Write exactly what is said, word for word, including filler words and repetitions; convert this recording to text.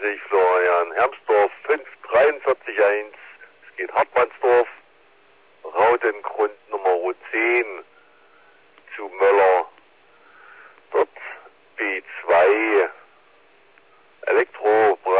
grüße ich Florian. Hermsdorf fünf drei vier eins. Es geht Hartmannsdorf. Rautengrund Nummer zehn zu Möller. Dort B zwei Elektro